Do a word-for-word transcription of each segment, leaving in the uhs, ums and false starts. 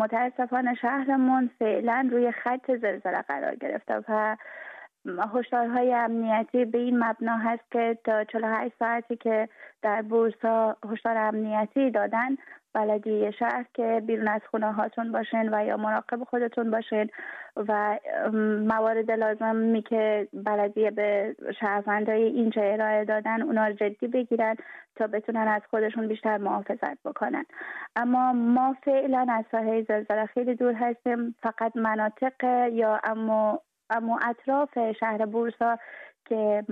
متاسفانه شهرمون فعلا روی خط زلزله قرار گرفته و هشدارهای امنیتی به این مبنا هست که تا چهل و هشت ساعتی که در بورسا هشدار امنیتی دادن، بلدیه شهر که بیرون از خونه هاتون باشین و یا مراقب خودتون باشین و موارد لازمی که بلدیه به شهروندای اینجا ارائه دادن اونا رو جدی بگیرن تا بتونن از خودشون بیشتر محافظت بکنن. اما ما فعلا از ساحه زلزله خیلی دور هستیم، فقط مناطق یا اما اما اطراف شهر بورسا که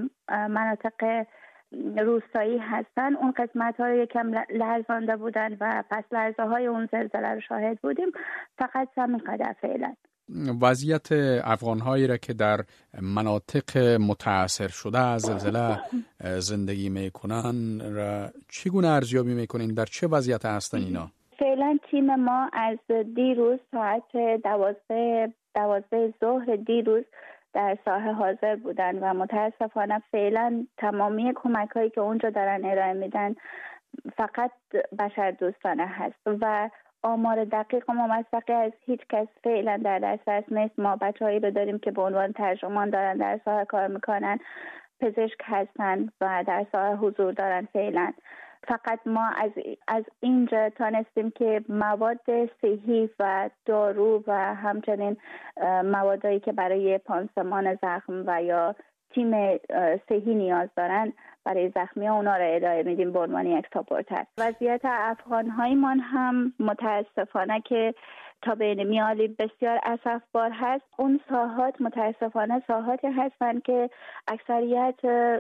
مناطق روستایی هستن اون قسمت ها رو یکم لرزانده بودن و پس لرزه های اون زلزله رو شاهد بودیم. فقط همین قدر فعلا. وضعیت افغان هایی را که در مناطق متاثر شده از زلزله زندگی میکنن را چگونه ارزیابی میکنین؟ در چه وضعیت هستن اینا؟ فعلا تیم ما از دیروز ساعت دوازده دوازده ظهر دیروز در ساحه حاضر بودن و متاسفانه فعلا تمامی کمک هایی که اونجا دارن ارائه میدن فقط بشر دوستانه هست و آمار دقیق و ممسقی از هیچ کس فعلا در دسترس نیست. ما بچه‌هایی رو داریم که به عنوان ترجمان دارن در ساحه کار میکنن، پزشک هستن و در ساحه حضور دارن. فعلا فقط ما از از اینجا تانستیم که مواد صحی و دارو و همچنین موادایی که برای پانسمان زخم و یا تیم صحی نیاز دارن برای زخمی ها اونا را ارائه میدیم به عنوان یک ساپورتر. وضعیت افغان هایمان هم متاسفانه که تا بین میالی بسیار اسفبار هست. اون ساحات متاسفانه ساحاتی هستن که اکثریت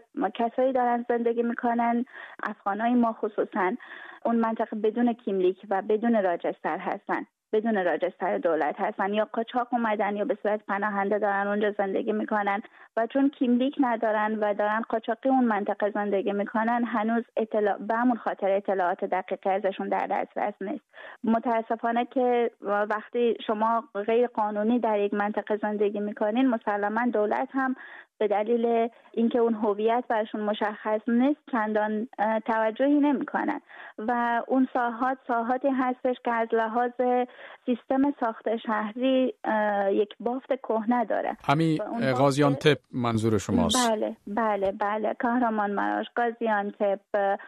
کسایی دارن زندگی میکنن، افغانای ما خصوصا اون منطقه بدون کیملیک و بدون راجستر هستن، بدون راجستر دولت هستن، یا قاچاق اومدن یا به صورت پناهنده دارن اونجا زندگی میکنن و چون کیملیک ندارن و دارن قاچاقی اون منطقه زندگی میکنن هنوز اطلاع به همون خاطر اطلاعات دقیقی ازشون در دسترس نیست. متاسفانه که وقتی شما غیر قانونی در یک منطقه زندگی میکنین مسلما دولت هم به دلیل اینکه اون هویت برشون مشخص نیست چندان توجهی نمیکنن و اون ساحات ساحاتی هستش که از لحاظ سیستم ساخت شهری یک بافت کهنه داره. همین غازیانتپ منظور شماست؟ بله بله بله کهرمانمراش، غازیانتپ،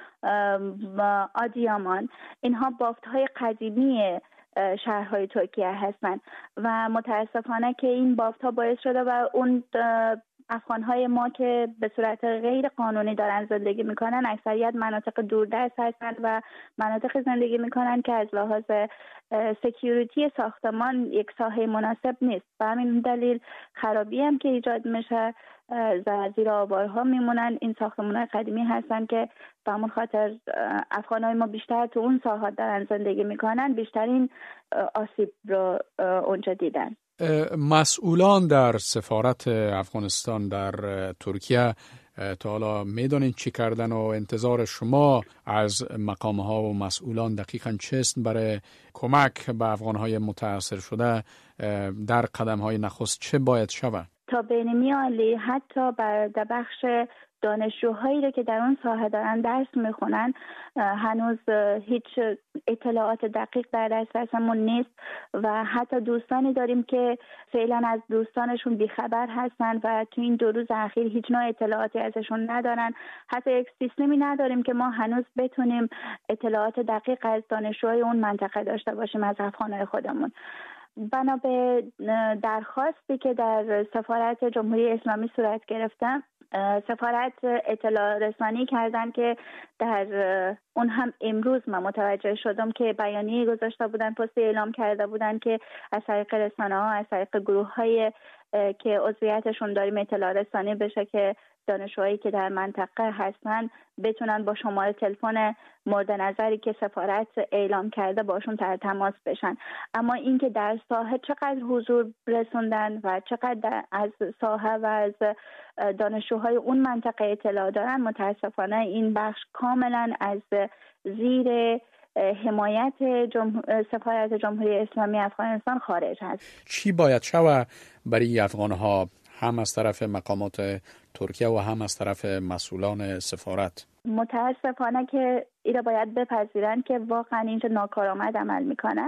آدیامان، اینها بافت های قدیمی شهرهای ترکیه هستند و متاسفانه که این بافت ها باعث شده و اون افغان‌های ما که به صورت غیر قانونی دارن زندگی میکنن اکثریت مناطق دوردست هستند و مناطق زندگی میکنن که از لحاظ سکیوریتی ساختمان یک ساحه مناسب نیست. و همین دلیل خرابی هم که ایجاد میشه زیر آوارها میمونن. این ساختمان‌های قدیمی هستن که به همون خاطر افغان‌های ما بیشتر تو اون ساحات دارن زندگی میکنن، بیشترین آسیب رو اونجا دیدن. مسئولان در سفارت افغانستان در ترکیه تا حالا میدونین چی کردن و انتظار شما از مقام‌ها و مسئولان دقیقاً چیست برای کمک به افغان‌های متاثر شده؟ در قدم‌های نخست چه باید شود؟ تا بین میالی حتی بر بخش دانشجوهایی رو که در اون ساحه دارن درس میخونن هنوز هیچ اطلاعات دقیق در دسترسمون نیست و حتی دوستانی داریم که فعلا از دوستانشون بیخبر هستن و تو این دو روز اخیر هیچ نوع اطلاعاتی ازشون ندارن. حتی یک سیستمی نداریم که ما هنوز بتونیم اطلاعات دقیق از دانشجوهای اون منطقه داشته باشیم از افغانهای خودمون. بنا به درخواستی که در سفارت جمهوری اسلامی صورت گرفته، سفارت اطلاع رسانی کردن که در اون هم امروز من متوجه شدم که بیانیه گذاشته بودن، پست اعلام کرده بودن که از طریق رسانه ها، از طریق گروه های که عضویتشون داریم اطلاع رسانی بشه که دانشجوهایی که در منطقه هستن بتونن با شماره تلفن مورد نظری که سفارت اعلام کرده باشون در تماس بشن. اما اینکه در ساحه چقدر حضور رسوندن و چقدر از ساحه و از دانشجوهای اون منطقه اطلاع دارن متاسفانه این بخش کاملا از زیر حمایت جمهور... سفارت جمهوری اسلامی افغانستان خارج هست. چی باید شود برای افغانها هم از طرف مقامات ترکیه و هم از طرف مسئولان سفارت؟ متاسفانه که اینا باید بپذیرن که واقعا اینجا ناکارآمد عمل میکنن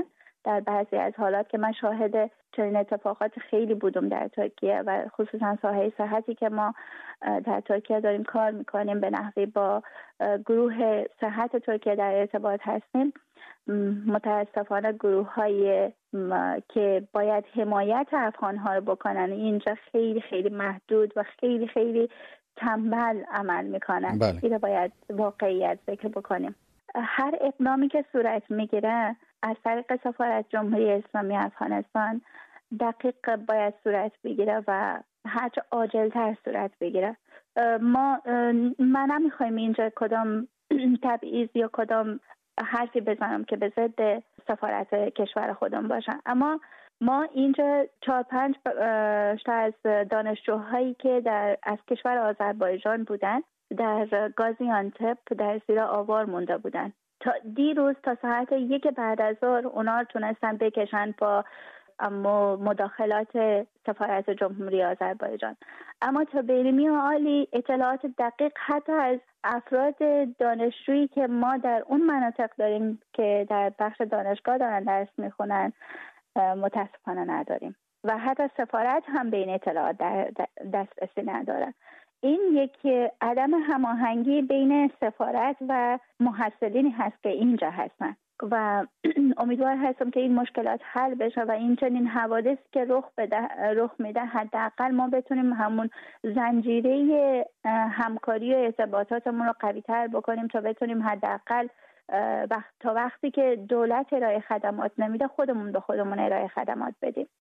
در بعضی از حالات که من شاهد چنین اتفاقات خیلی بودم در ترکیه و خصوصا ساحه صحتی که ما در ترکیه داریم کار میکنیم، به نحوی با گروه صحت ترکیه در ارتباط هستیم. متاسفانه گروه های که باید حمایت افغان ها رو بکنن اینجا خیلی خیلی محدود و خیلی خیلی تنبل عمل میکنن. بله. اینو باید واقعیت ذکر بکنیم. هر اقدامی که صورت میگیره از طریق سفارت جمهوری اسلامی افغانستان دقیق باید صورت بگیره و هرچه عاجل‌تر صورت بگیره. ما من نمیخوایم اینجا کدام تبعیض یا کدام حرفی بزنم که به ضد سفارت کشور خودم باشن، اما ما اینجا چهار پنج تا از دانشجوهایی که در از کشور آذربایجان بودن در گازیانتپ در زیر آوار مونده بودن. تا دیروز تا ساعت یک بعد از ظهر اونا تونستن بکشن با اما مداخلات سفارت جمهوری آذربایجان. اما تا بیرمی عالی اطلاعات دقیق حتی از افراد دانشجویی که ما در اون مناطق داریم که در بخش دانشگاه دارن درس میخونن متاسفانه نداریم و حتی سفارت هم به این اطلاعات دسترسی ندارن. این یک عدم هماهنگی بین سفارت و محصلینی هست که اینجا هستن و امیدوار هستم که این مشکلات حل بشه و این چنین حوادث که رخ بده رخ میده حداقل ما بتونیم همون زنجیره همکاری و ارتباطاتمون رو قوی تر بکنیم تا بتونیم حداقل وقت تا وقتی که دولت ارائه خدمات نمیده خودمون به خودمون ارائه خدمات بدیم.